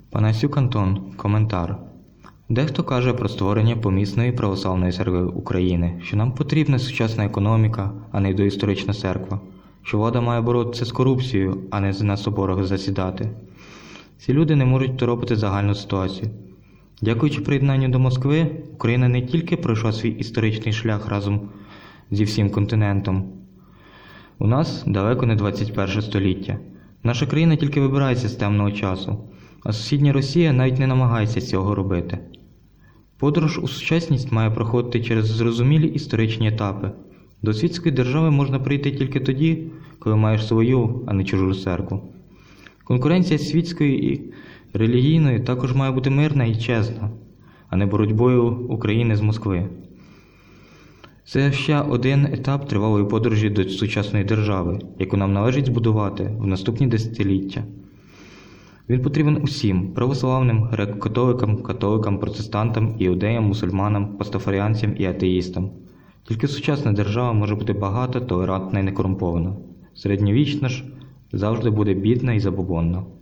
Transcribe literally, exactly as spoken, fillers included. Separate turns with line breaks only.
Панасюк Антон. Коментар. Дехто каже про створення помісної православної церкви України, що нам потрібна сучасна економіка, а не доісторична церква, що влада має боротися з корупцією, а не на соборах засідати. Ці люди не можуть второпити загальну ситуацію. Дякуючи приєднанню до Москви, Україна не тільки пройшла свій історичний шлях разом зі всім континентом. У нас далеко не двадцять перше століття. Наша країна тільки вибирається з темного часу, а сусідня Росія навіть не намагається цього робити. Подорож у сучасність має проходити через зрозумілі історичні етапи. До світської держави можна прийти тільки тоді, коли маєш свою, а не чужу церкву. Конкуренція світської і релігійної також має бути мирна і чесна, а не боротьбою України з Москви. Це ще один етап тривалої подорожі до сучасної держави, яку нам належить збудувати в наступні десятиліття. Він потрібен усім – православним, греко-католикам, католикам, протестантам, іудеям, мусульманам, пастафаріанцям і атеїстам. Тільки сучасна держава може бути багата, толерантна і некорумпована. Середньовічна ж завжди буде бідна і забобонна.